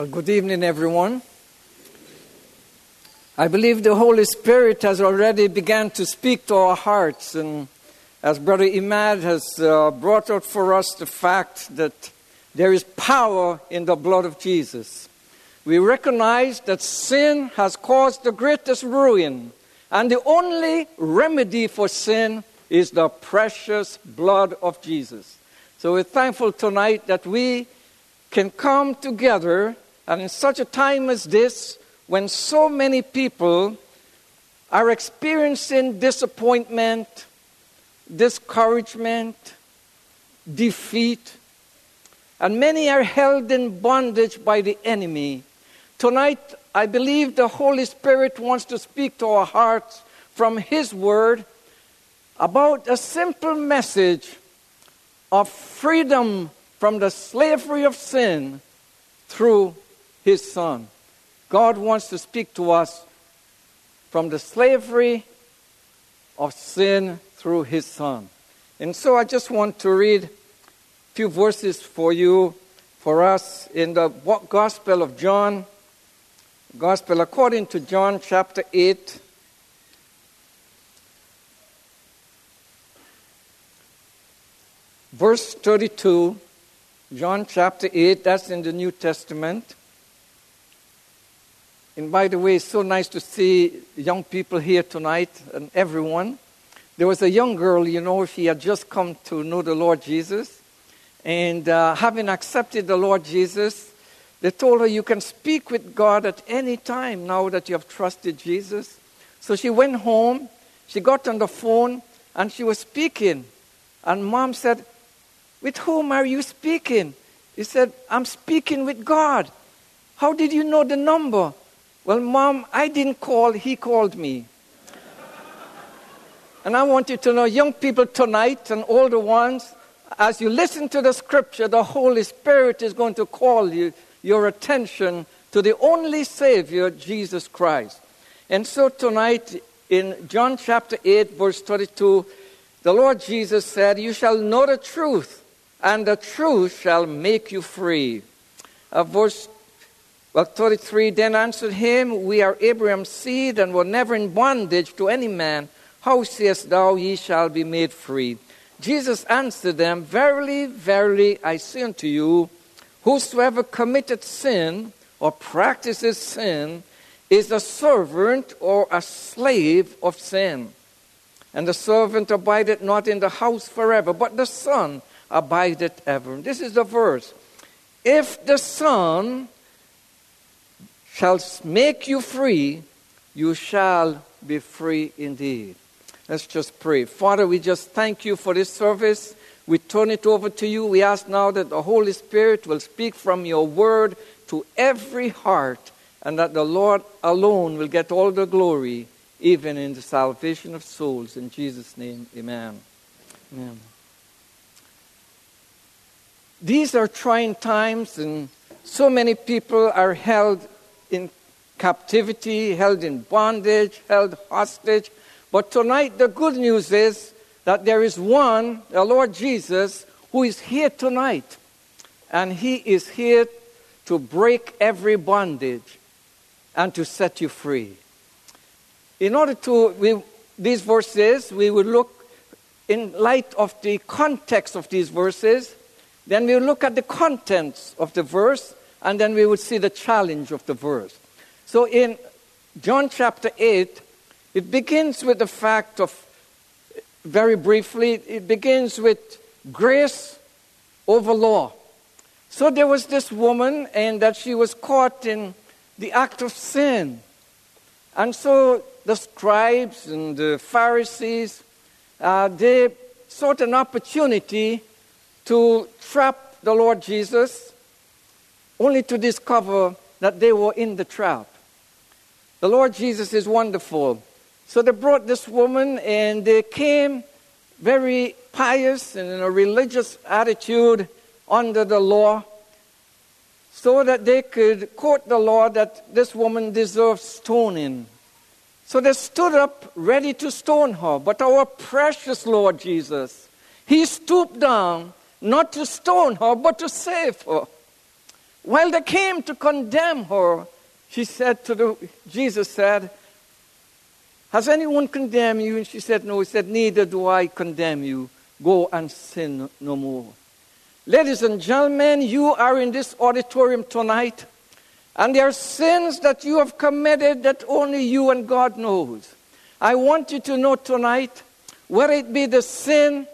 Well, good evening, everyone. I believe the Holy Spirit has already begun to speak to our hearts, and as Brother Imad has brought out for us the fact that there is power in the blood of Jesus. We recognize that sin has caused the greatest ruin, and the only remedy for sin is the precious blood of Jesus. So we're thankful tonight that we can come together, and in such a time as this, when so many people are experiencing disappointment, discouragement, defeat, and many are held in bondage by the enemy. Tonight, I believe the Holy Spirit wants to speak to our hearts from His Word about a simple message of freedom from the slavery of sin through His Son. God wants to speak to us from the slavery of sin through His Son. And so I just want to read a few verses for us in the Gospel of John, Gospel according to John chapter 8. Verse 32, John chapter 8, that's in the New Testament. And by the way, it's so nice to see young people here tonight and everyone. There was a young girl, she had just come to know the Lord Jesus. And having accepted the Lord Jesus, they told her, you can speak with God at any time now that you have trusted Jesus. So she went home, she got on the phone, and she was speaking. And Mom said, with whom are you speaking? He said, I'm speaking with God. How did you know the number? Well, Mom, I didn't call, He called me. And I want you to know, young people tonight and older ones, as you listen to the scripture, the Holy Spirit is going to call your attention to the only Savior, Jesus Christ. And so tonight, in John chapter 8, verse 32, the Lord Jesus said, you shall know the truth, and the truth shall make you free. Verse 33, then answered him, we are Abraham's seed, and were never in bondage to any man. How sayest thou, ye shall be made free? Jesus answered them, verily, verily, I say unto you, whosoever committeth sin, or practices sin, is a servant or a slave of sin. And the servant abideth not in the house forever, but the Son abideth ever. This is the verse. If the Son shall make you free, you shall be free indeed. Let's just pray. Father, we just thank you for this service. We turn it over to you. We ask now that the Holy Spirit will speak from your word to every heart, and that the Lord alone will get all the glory, even in the salvation of souls. In Jesus' name, amen. Amen. These are trying times, and so many people are held in captivity, held in bondage, held hostage. But tonight, the good news is that there is one, the Lord Jesus, who is here tonight. And He is here to break every bondage and to set you free. In order to, these verses, we will look in light of the context of these verses. Then we'll look at the contents of the verse, and then we will see the challenge of the verse. So in John chapter 8, it begins with the fact of, very briefly, it begins with grace over law. So there was this woman, and that she was caught in the act of sin. And so the scribes and the Pharisees, they sought an opportunity to trap the Lord Jesus, only to discover that they were in the trap. The Lord Jesus is wonderful. So they brought this woman, and they came very pious and in a religious attitude under the law, so that they could quote the law that this woman deserved stoning. So they stood up ready to stone her. But our precious Lord Jesus, He stooped down not to stone her, but to save her. While they came to condemn her, Jesus said, has anyone condemned you? And she said, no. He said, neither do I condemn you. Go and sin no more. Ladies and gentlemen, you are in this auditorium tonight, and there are sins that you have committed that only you and God knows. I want you to know tonight, whether it be the sin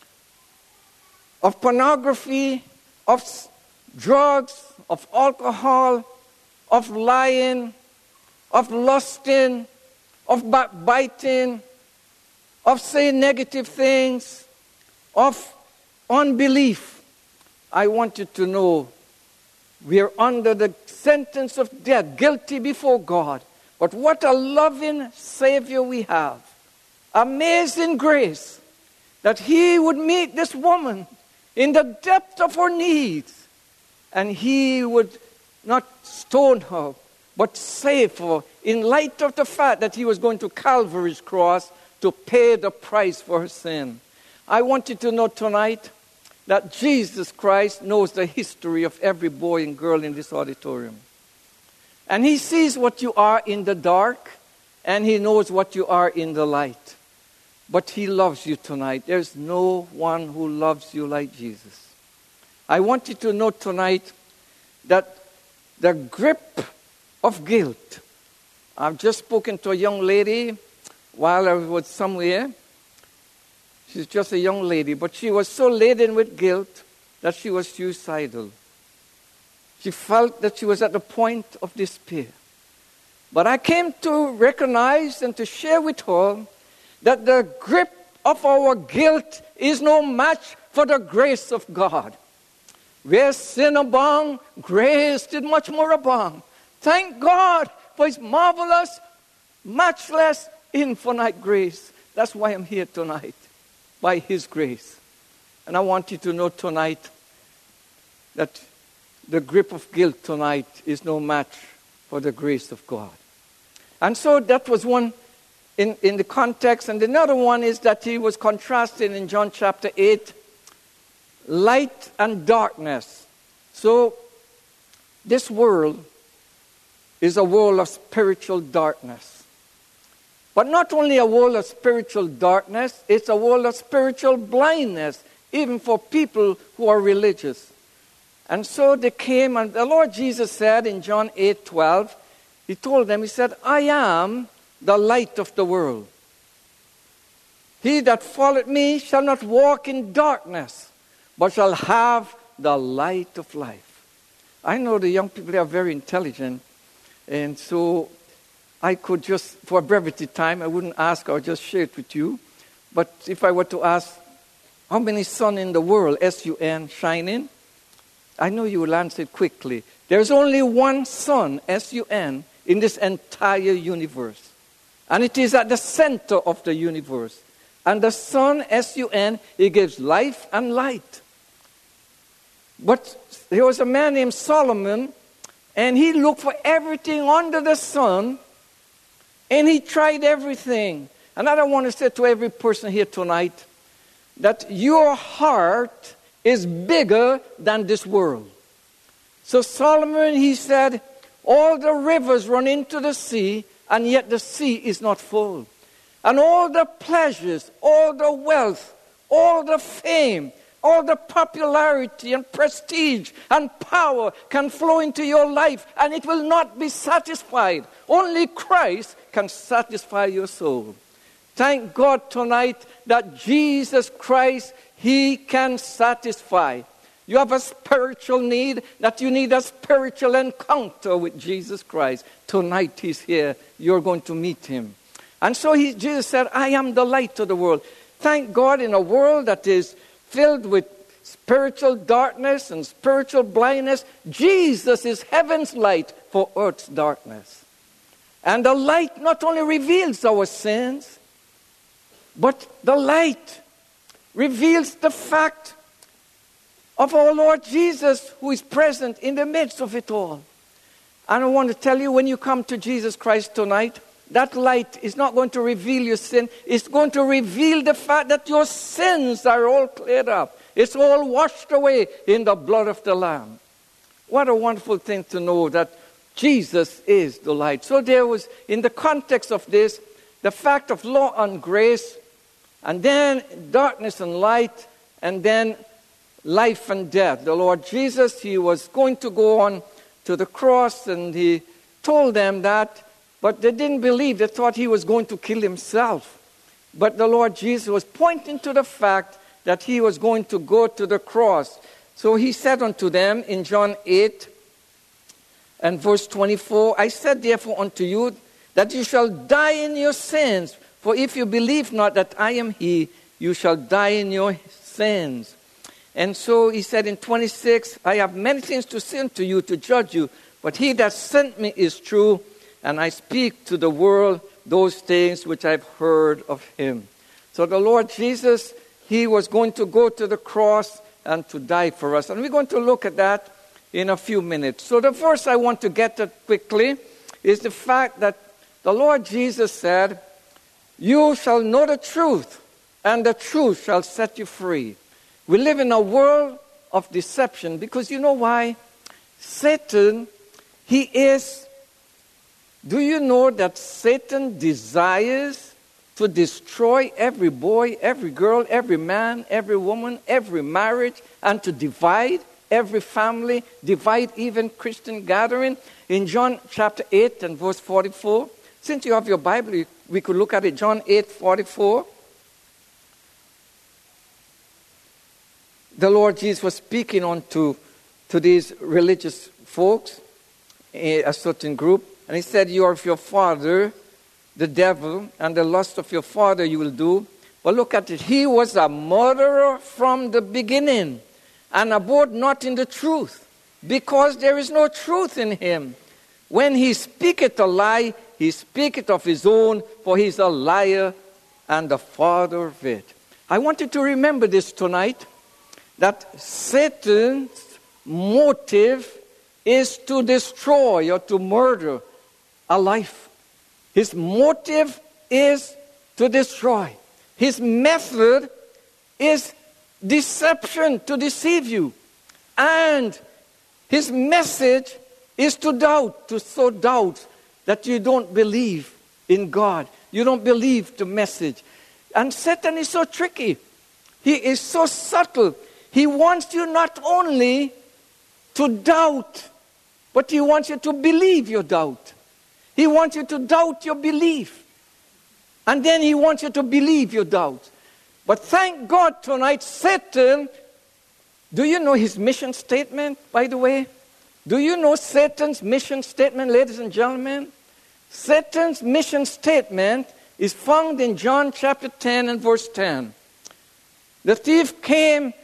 of pornography, of drugs, of alcohol, of lying, of lusting, of backbiting, of saying negative things, of unbelief. I want you to know we are under the sentence of death, guilty before God. But what a loving Savior we have. Amazing grace that He would meet this woman in the depth of her needs, and He would not stone her, but save her in light of the fact that He was going to Calvary's cross to pay the price for her sin. I want you to know tonight that Jesus Christ knows the history of every boy and girl in this auditorium. And He sees what you are in the dark, and He knows what you are in the light. But He loves you tonight. There's no one who loves you like Jesus. I want you to know tonight that the grip of guilt. I've just spoken to a young lady while I was somewhere. She's just a young lady, but she was so laden with guilt that she was suicidal. She felt that she was at the point of despair. But I came to recognize and to share with her that the grip of our guilt is no match for the grace of God. Where sin abound, grace did much more abound. Thank God for His marvelous, matchless, infinite grace. That's why I'm here tonight, by His grace. And I want you to know tonight that the grip of guilt tonight is no match for the grace of God. And so that was one in the context. And another one is that He was contrasting in John chapter 8, light and darkness. So this world is a world of spiritual darkness. But not only a world of spiritual darkness, it's a world of spiritual blindness, even for people who are religious. And so they came, and the Lord Jesus said in John 8:12, He told them, He said, I am the light of the world. He that followeth me shall not walk in darkness, but shall have the light of life. I know the young people are very intelligent, and so I could just, for brevity time, I wouldn't ask, I'll just share it with you. But if I were to ask, how many sun in the world, S-U-N, shining? I know you will answer it quickly. There's only one sun, S-U-N, in this entire universe. And it is at the center of the universe. And the sun, S-U-N, it gives life and light. But there was a man named Solomon, and he looked for everything under the sun, and he tried everything. And I want to say to every person here tonight that your heart is bigger than this world. So Solomon, he said, all the rivers run into the sea, and yet the sea is not full. And all the pleasures, all the wealth, all the fame, all the popularity and prestige and power can flow into your life, and it will not be satisfied. Only Christ can satisfy your soul. Thank God tonight that Jesus Christ, He can satisfy. You have a spiritual need, that you need a spiritual encounter with Jesus Christ. Tonight He's here. You're going to meet Him. And so Jesus said, I am the light of the world. Thank God, in a world that is filled with spiritual darkness and spiritual blindness, Jesus is heaven's light for earth's darkness. And the light not only reveals our sins, but the light reveals the fact of our Lord Jesus, who is present in the midst of it all. And I want to tell you, when you come to Jesus Christ tonight, that light is not going to reveal your sin. It's going to reveal the fact that your sins are all cleared up. It's all washed away in the blood of the Lamb. What a wonderful thing to know that Jesus is the light. So there was, in the context of this, the fact of law and grace, and then darkness and light, and then life and death. The Lord Jesus, he was going to go on to the cross, and he told them that, but they didn't believe. They thought he was going to kill himself. But the Lord Jesus was pointing to the fact that he was going to go to the cross. So he said unto them in John 8 and verse 24, I said therefore unto you that you shall die in your sins. For if you believe not that I am he, you shall die in your sins. And so he said in 26, I have many things to say unto you to judge you, but he that sent me is true, and I speak to the world those things which I've heard of him. So the Lord Jesus, he was going to go to the cross and to die for us. And we're going to look at that in a few minutes. So the verse I want to get at quickly is the fact that the Lord Jesus said, you shall know the truth, and the truth shall set you free. We live in a world of deception because you know why? Satan, he is... Do you know that Satan desires to destroy every boy, every girl, every man, every woman, every marriage, and to divide every family, divide even Christian gathering? In John chapter 8 and verse 44, since you have your Bible, we could look at it. John 8:44. The Lord Jesus was speaking to these religious folks, a certain group. And he said, you are of your father, the devil, and the lust of your father you will do. But look at it. He was a murderer from the beginning, and abode not in the truth, because there is no truth in him. When he speaketh a lie, he speaketh of his own, for he is a liar and the father of it. I want you to remember this tonight, that Satan's motive is to destroy or to murder a life. His motive is to destroy. His method is deception, to deceive you. And his message is to doubt, to sow doubt that you don't believe in God. You don't believe the message. And Satan is so tricky. He is so subtle. He wants you not only to doubt, but he wants you to believe your doubt. He wants you to doubt your belief. And then he wants you to believe your doubt. But thank God tonight, Satan, do you know his mission statement, by the way? Do you know Satan's mission statement, ladies and gentlemen? Satan's mission statement is found in John chapter 10 and verse 10. The thief came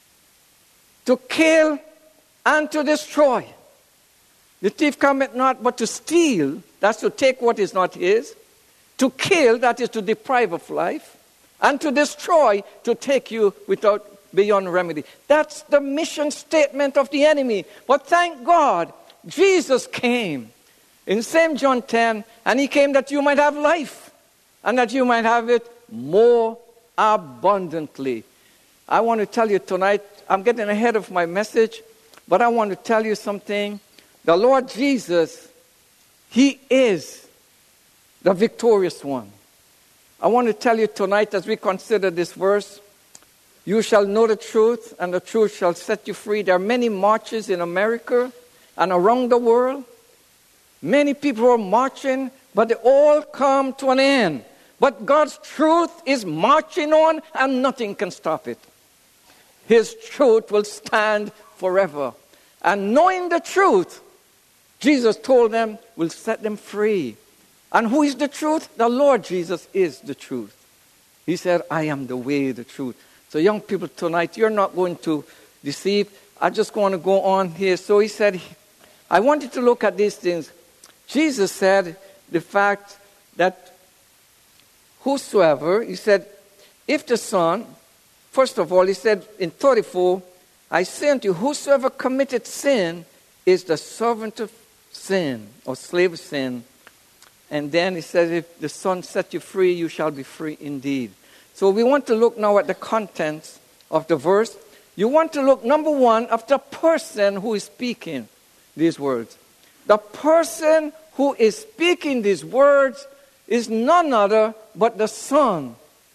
to kill and to destroy. The thief cometh not but to steal, that's to take what is not his, to kill, that is to deprive of life, and to destroy, to take you beyond remedy. That's the mission statement of the enemy. But thank God, Jesus came in same John 10, and he came that you might have life, and that you might have it more abundantly. I want to tell you tonight, I'm getting ahead of my message, but I want to tell you something. The Lord Jesus, he is the victorious one. I want to tell you tonight as we consider this verse, you shall know the truth, and the truth shall set you free. There are many marches in America and around the world. Many people are marching, but they all come to an end. But God's truth is marching on, and nothing can stop it. His truth will stand forever. And knowing the truth, Jesus told them, will set them free. And who is the truth? The Lord Jesus is the truth. He said, I am the way, the truth. So young people tonight, you're not going to deceive. I just want to go on here. So he said, I want you to look at these things. Jesus said the fact that whosoever, he said, if the Son, first of all, he said in 34, I say unto you, whosoever committed sin is the servant of sin, or slave of sin. And then he says, if the Son set you free, you shall be free indeed. So we want to look now at the contents of the verse. You want to look, number one, at the person who is speaking. these words. The person who is speaking these words is none other but the Son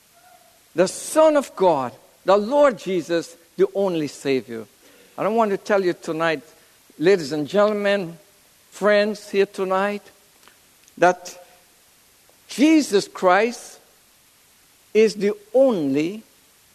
of God, the Lord Jesus, the only Savior. And I want to tell you tonight, ladies and gentlemen, friends here tonight, that Jesus Christ is the only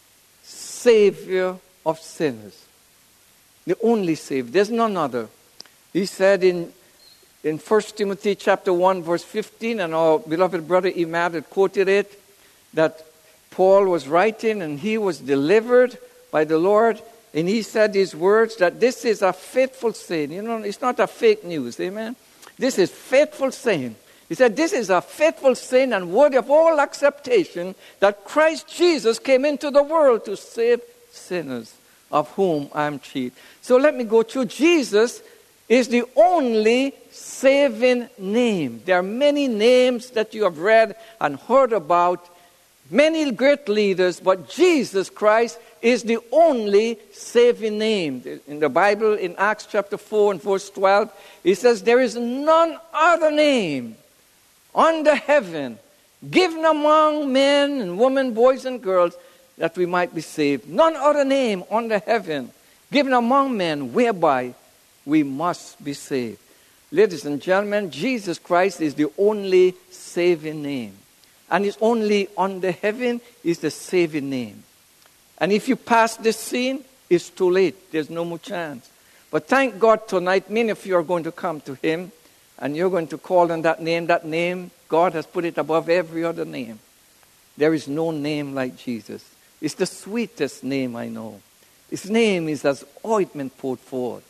Savior of sinners. The only Savior. There's none other. He said in 1 Timothy chapter 1, verse 15, and our beloved brother Imad had quoted it, that Paul was writing and he was delivered by the Lord, and he said these words, that this is a faithful saying. You know, it's not a fake news, amen? This is faithful saying. He said, this is a faithful saying and worthy of all acceptation, that Christ Jesus came into the world to save sinners, of whom I am chief. So let me go through. Jesus is the only saving name. There are many names that you have read and heard about, many great leaders, but Jesus Christ is the only saving name. In the Bible, in Acts chapter 4 and verse 12, it says, there is none other name under heaven given among men and women, boys and girls, that we might be saved. None other name under heaven given among men whereby we must be saved. Ladies and gentlemen, Jesus Christ is the only saving name. And it's only under heaven is the saving name. And if you pass this scene, it's too late. There's no more chance. But thank God tonight, many of you are going to come to Him, and you're going to call on that name. That name, God has put it above every other name. There is no name like Jesus. It's the sweetest name I know. His name is as ointment poured forth.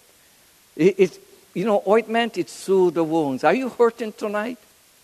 Ointment, it soothes the wounds. Are you hurting tonight?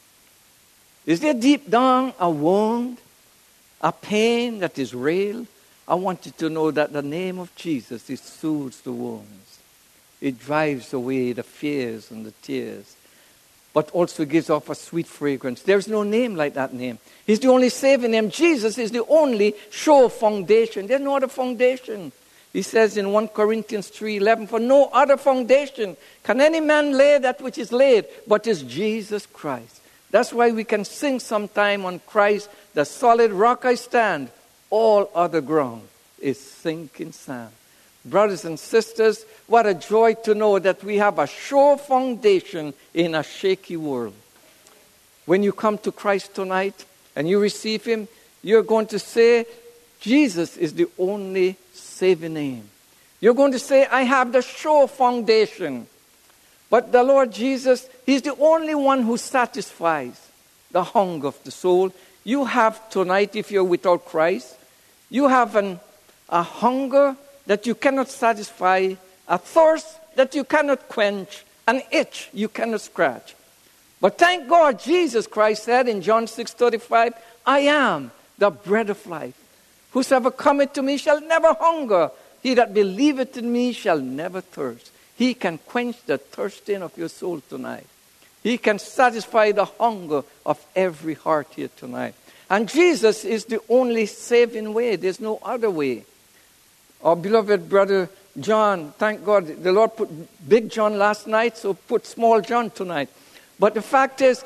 Is there deep down a wound, a pain that is real? I want you to know that the name of Jesus, it soothes the wounds. It drives away the fears and the tears, but also gives off a sweet fragrance. There's no name like that name. He's the only saving name. Jesus is the only sure foundation. There's no other foundation. He says in 1 Corinthians 3:11, for no other foundation can any man lay that which is laid, but is Jesus Christ. That's why we can sing sometime on Christ, the solid rock I stand, all other ground is sinking sand. Brothers and sisters, what a joy to know that we have a sure foundation in a shaky world. When you come to Christ tonight and you receive Him, you're going to say, Jesus is the only saving name. You're going to say, I have the sure foundation. But the Lord Jesus, He's the only one who satisfies the hunger of the soul. You have tonight, if you're without Christ, you have a hunger that you cannot satisfy, a thirst that you cannot quench, an itch you cannot scratch. But thank God, Jesus Christ said in John 6:35, I am the bread of life. Whosoever cometh to me shall never hunger. He that believeth in me shall never thirst. He can quench the thirsting of your soul tonight. He can satisfy the hunger of every heart here tonight. And Jesus is the only saving way. There's no other way. Our beloved brother John, thank God, the Lord put Big John last night, so put Small John tonight. But the fact is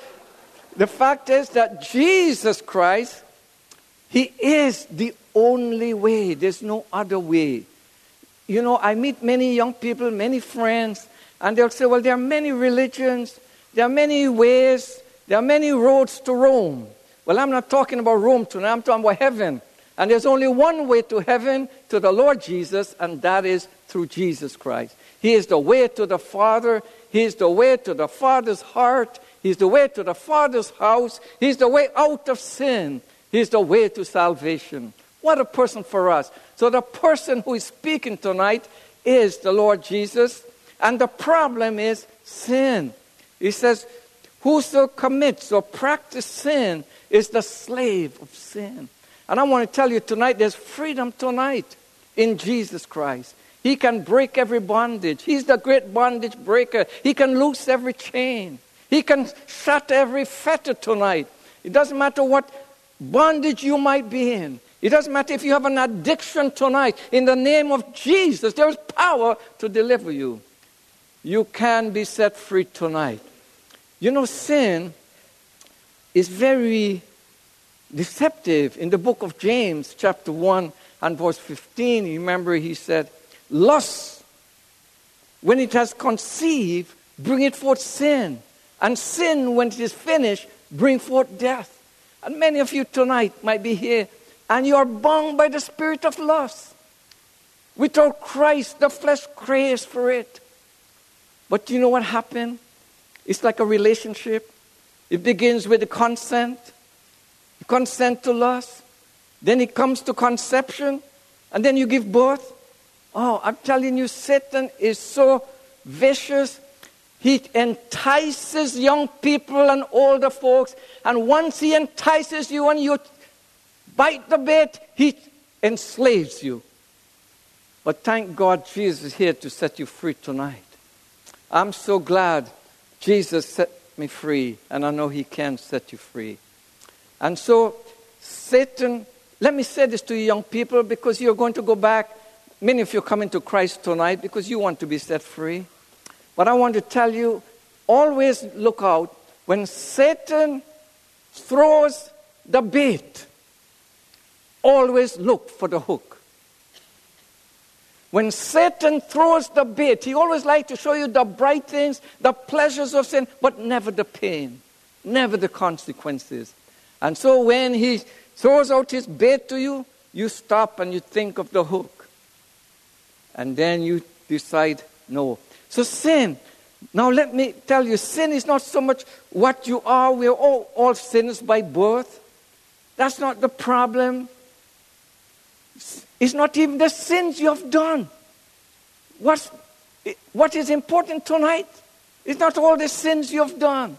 that Jesus Christ, He is the only way. There's no other way. You know, I meet many young people, many friends, and they'll say, well, there are many religions, there are many ways, there are many roads to Rome. Well, I'm not talking about Rome tonight, I'm talking about heaven. And there's only one way to heaven, to the Lord Jesus, and that is through Jesus Christ. He is the way to the Father. He is the way to the Father's heart. He's the way to the Father's house. He's the way out of sin. He's the way to salvation. What a person for us. So the person who is speaking tonight is the Lord Jesus. And the problem is sin. He says, whoso commits or practices sin is the slave of sin. And I want to tell you tonight, there's freedom tonight in Jesus Christ. He can break every bondage. He's the great bondage breaker. He can loose every chain. He can shatter every fetter tonight. It doesn't matter what bondage you might be in. It doesn't matter if you have an addiction tonight. In the name of Jesus, there is power to deliver you. You can be set free tonight. You know, sin is very deceptive. In the book of James, chapter 1 and verse 15, you remember he said, lust, when it has conceived, bring it forth sin. And sin, when it is finished, bring forth death. And many of you tonight might be here, and you are bound by the spirit of lust. Without Christ, the flesh craves for it. But you know what happened? It's like a relationship. It begins with the consent. You consent to lust. Then it comes to conception. And then you give birth. Oh, I'm telling you, Satan is so vicious. He entices young people and older folks. And once he entices you and you bite the bait, he enslaves you. But thank God Jesus is here to set you free tonight. I'm so glad Jesus set me free, and I know he can set you free. And so, Satan, let me say this to you young people, because you're going to go back. Many of you are coming to Christ tonight because you want to be set free. But I want to tell you, always look out. When Satan throws the bait, always look for the hook. When Satan throws the bait, he always likes to show you the bright things, the pleasures of sin, but never the pain, never the consequences. And so when he throws out his bait to you, you stop and you think of the hook. And then you decide, no. So sin, now let me tell you, sin is not so much what you are. We're all sinners by birth. That's not the problem. It's not even the sins you have done. What is important tonight is not all the sins you have done.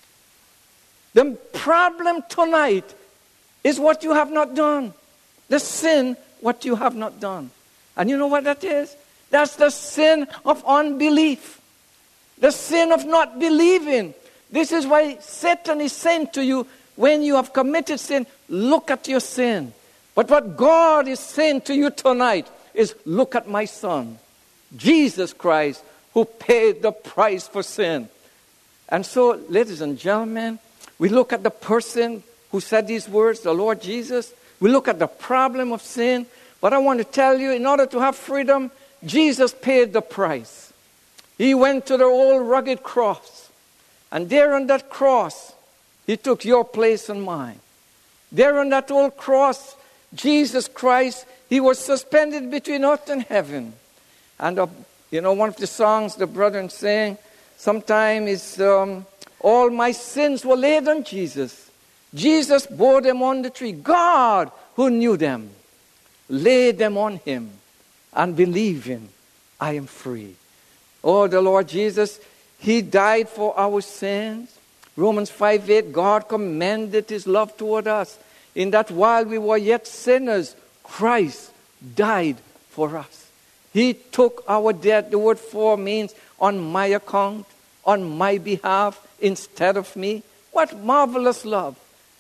The problem tonight is what you have not done. The sin, what you have not done. And you know what that is? That's the sin of unbelief. The sin of not believing. This is why Satan is saying to you, when you have committed sin, look at your sin. But what God is saying to you tonight is, look at my Son, Jesus Christ, who paid the price for sin. And so, ladies and gentlemen, we look at the person who said these words, the Lord Jesus. We look at the problem of sin. But I want to tell you, in order to have freedom, Jesus paid the price. He went to the old rugged cross. And there on that cross, he took your place and mine. There on that old cross, Jesus Christ, he was suspended between earth and heaven. And, one of the songs the brethren sang sometime is, all my sins were laid on Jesus. Jesus bore them on the tree. God, who knew them, laid them on him. And believing, I am free. Oh, the Lord Jesus, he died for our sins. Romans 5:8, God commended his love toward us, in that while we were yet sinners, Christ died for us. He took our debt. The word for means on my account, on my behalf, instead of me. What marvelous love.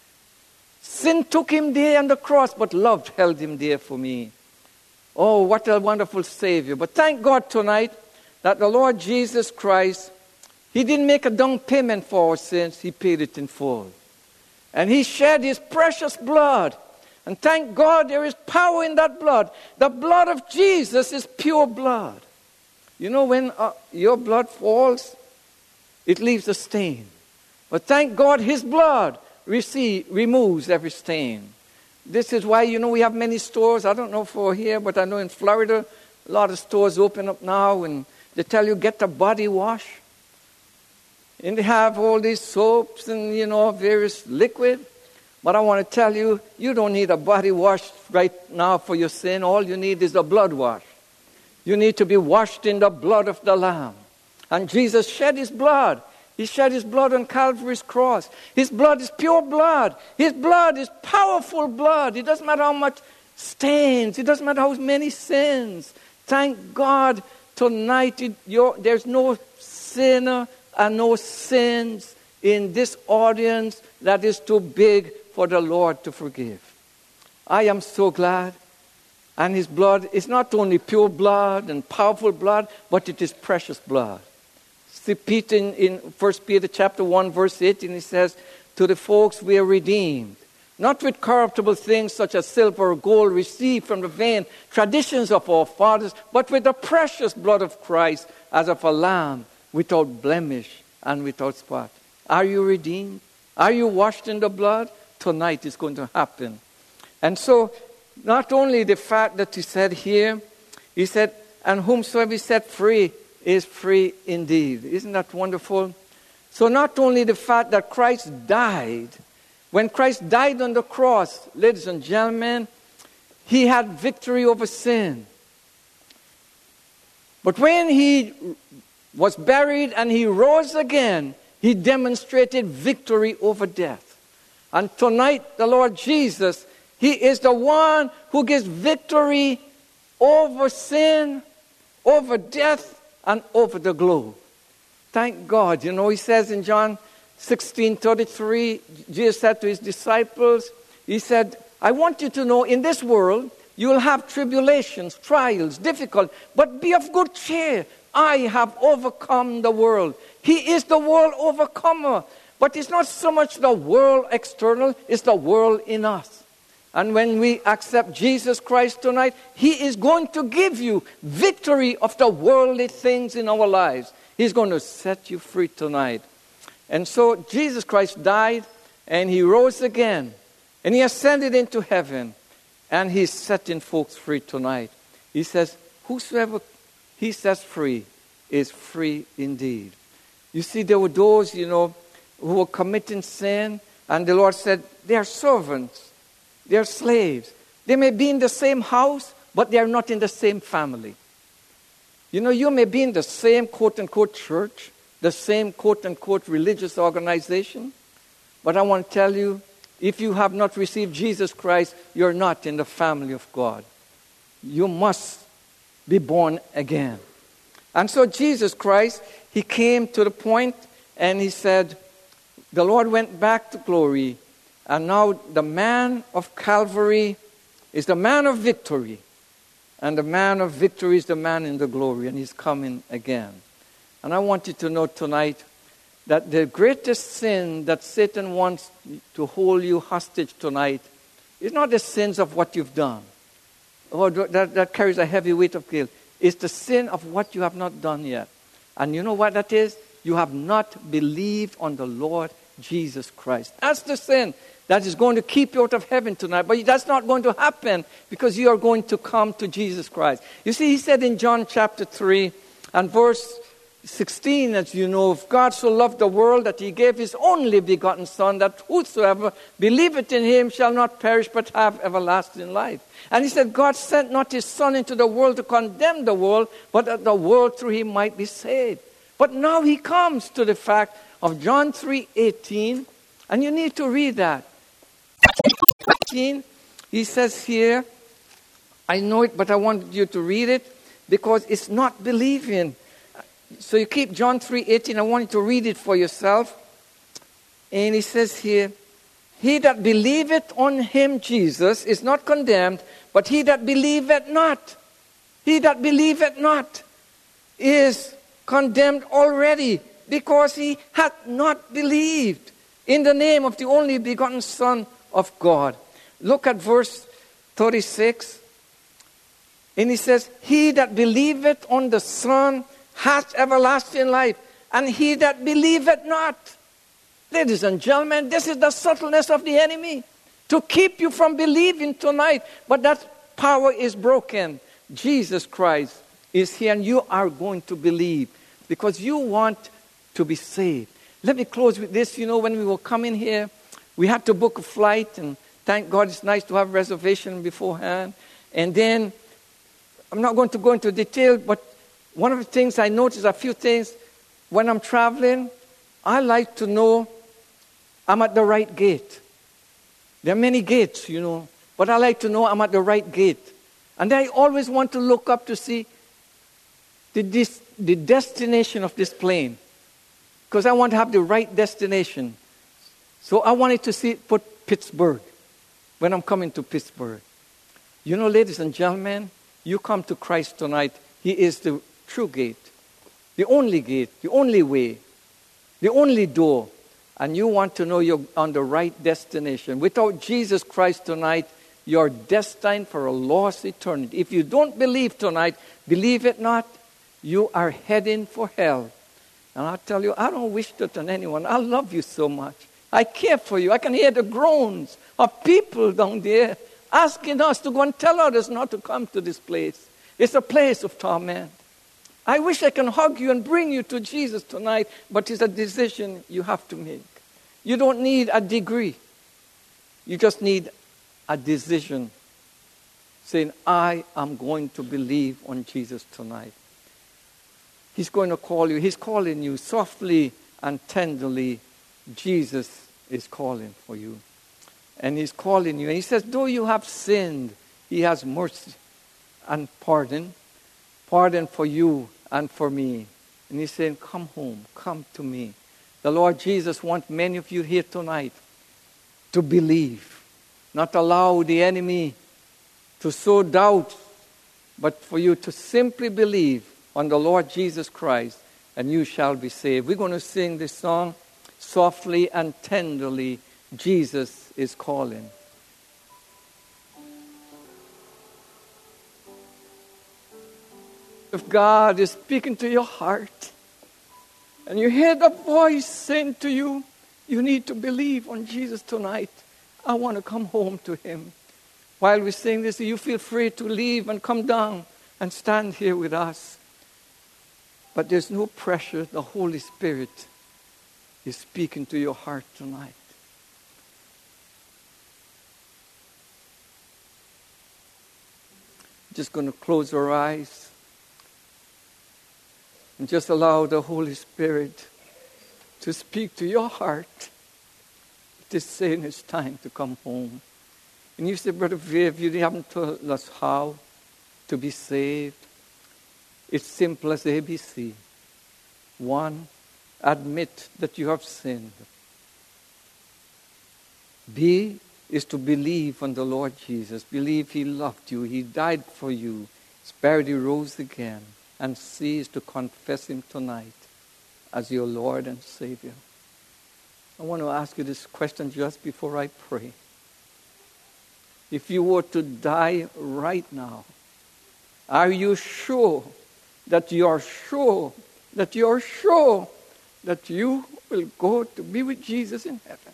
Sin took him there on the cross, but love held him there for me. Oh, what a wonderful Savior. But thank God tonight that the Lord Jesus Christ, he didn't make a down payment for our sins. He paid it in full. And he shed his precious blood. And thank God there is power in that blood. The blood of Jesus is pure blood. You know, when your blood falls, it leaves a stain. But thank God his blood removes every stain. This is why, we have many stores. I don't know for here, but I know in Florida, a lot of stores open up now and they tell you, get a body wash. And they have all these soaps and, various liquid. But I want to tell you, you don't need a body wash right now for your sin. All you need is a blood wash. You need to be washed in the blood of the Lamb. And Jesus shed his blood. He shed his blood on Calvary's cross. His blood is pure blood. His blood is powerful blood. It doesn't matter how much stains. It doesn't matter how many sins. Thank God tonight there's no sinner and no sins in this audience that is too big for the Lord to forgive. I am so glad. And his blood is not only pure blood and powerful blood, but it is precious blood. See Peter in 1 Peter chapter 1, verse 8, and he says, to the folks we are redeemed, not with corruptible things such as silver or gold received from the vain traditions of our fathers, but with the precious blood of Christ, as of a lamb, without blemish and without spot. Are you redeemed? Are you washed in the blood? Tonight is going to happen. And so, not only the fact that he said here, he said, and whomsoever is set free is free indeed. Isn't that wonderful? So not only the fact that Christ died, when Christ died on the cross, ladies and gentlemen, he had victory over sin. But when he was buried and he rose again, he demonstrated victory over death. And tonight, the Lord Jesus, he is the one who gives victory over sin, over death, and over the globe. Thank God. You know, he says in John 16:33, Jesus said to his disciples, he said, I want you to know in this world, you will have tribulations, trials, difficult, but be of good cheer. I have overcome the world. He is the world overcomer. But it's not so much the world external, it's the world in us. And when we accept Jesus Christ tonight, he is going to give you victory of the worldly things in our lives. He's going to set you free tonight. And so Jesus Christ died and he rose again. And he ascended into heaven. And he's setting folks free tonight. He says, whosoever he sets free is free indeed. You see, there were those, who were committing sin. And the Lord said, they are servants. They are slaves. They may be in the same house, but they are not in the same family. You may be in the same quote-unquote church, the same quote-unquote religious organization, but I want to tell you, if you have not received Jesus Christ, you're not in the family of God. You must be born again. And so Jesus Christ, he came to the point and he said, the Lord went back to glory. And now the man of Calvary is the man of victory. And the man of victory is the man in the glory. And he's coming again. And I want you to know tonight that the greatest sin that Satan wants to hold you hostage tonight is not the sins of what you've done. Or that carries a heavy weight of guilt. It's the sin of what you have not done yet. And you know what that is? You have not believed on the Lord Jesus Christ. That's the sin that is going to keep you out of heaven tonight. But that's not going to happen because you are going to come to Jesus Christ. You see, he said in John chapter 3 and verse 16, as you know, if God so loved the world that he gave his only begotten Son, that whosoever believeth in him shall not perish but have everlasting life. And he said, God sent not his Son into the world to condemn the world, but that the world through him might be saved. But now he comes to the fact of John 3:18, and you need to read that. He says here, I know it, but I want you to read it because it's not believing. So you keep John 3:18. I want you to read it for yourself. And he says here, he that believeth on him, Jesus, is not condemned, but he that believeth not, is condemned already, because he hath not believed in the name of the only begotten Son of God. Look at verse 36. And he says, he that believeth on the Son hath everlasting life, and he that believeth not. Ladies and gentlemen, this is the subtleness of the enemy, to keep you from believing tonight. But that power is broken. Jesus Christ is here, and you are going to believe because you want to be saved. Let me close with this. When we were coming here, we had to book a flight, and thank God it's nice to have reservation beforehand. And then, I'm not going to go into detail, but one of the things I noticed, a few things, when I'm traveling, I like to know I'm at the right gate. There are many gates, but I like to know I'm at the right gate. And I always want to look up to see the destination of this plane, because I want to have the right destination. So I wanted to put Pittsburgh when I'm coming to Pittsburgh. Ladies and gentlemen, you come to Christ tonight. He is the true gate. the only gate, the only way, the only door, and you want to know you're on the right destination. Without Jesus Christ tonight, you're destined for a lost eternity. If you don't believe tonight, believe it not, you are heading for hell. And I'll tell you, I don't wish that on anyone. I love you so much. I care for you. I can hear the groans of people down there asking us to go and tell others not to come to this place. It's a place of torment. I wish I can hug you and bring you to Jesus tonight, but it's a decision you have to make. You don't need a degree. You just need a decision saying, I am going to believe on Jesus tonight. He's going to call you. He's calling you softly and tenderly. Jesus is calling for you. And he's calling you. And he says, though you have sinned, he has mercy and pardon. Pardon for you and for me. And he's saying, come home. Come to me. The Lord Jesus wants many of you here tonight to believe. Not allow the enemy to sow doubt, but for you to simply believe on the Lord Jesus Christ, and you shall be saved. We're going to sing this song, softly and tenderly, Jesus is calling. If God is speaking to your heart, and you hear the voice saying to you, you need to believe on Jesus tonight. I want to come home to him. While we sing this, you feel free to leave and come down and stand here with us. But there's no pressure. The Holy Spirit is speaking to your heart tonight. Just going to close our eyes and just allow the Holy Spirit to speak to your heart. It is saying it's time to come home. And you say, Brother Viv, you haven't told us how to be saved. It's simple as ABC. 1, admit that you have sinned. B is to believe on the Lord Jesus. Believe he loved you. He died for you. His buried, he rose again. And C is to confess him tonight as your Lord and Savior. I want to ask you this question just before I pray. If you were to die right now, are you sure that you will go to be with Jesus in heaven?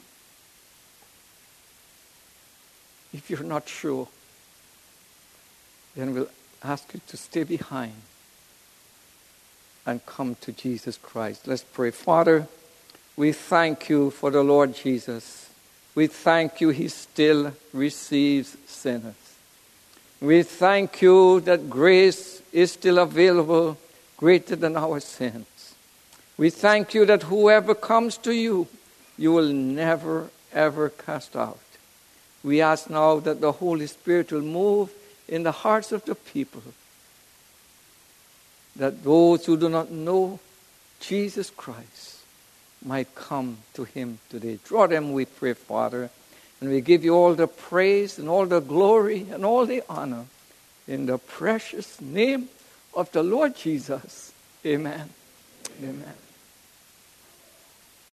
If you're not sure, then we'll ask you to stay behind and come to Jesus Christ. Let's pray. Father, we thank you for the Lord Jesus. We thank you he still receives sinners. We thank you that grace is still available, greater than our sins. We thank you that whoever comes to you, you will never, ever cast out. We ask now that the Holy Spirit will move in the hearts of the people, that those who do not know Jesus Christ might come to him today. Draw them, we pray, Father, and we give you all the praise and all the glory and all the honor in the precious name of the Lord Jesus. Amen. Amen.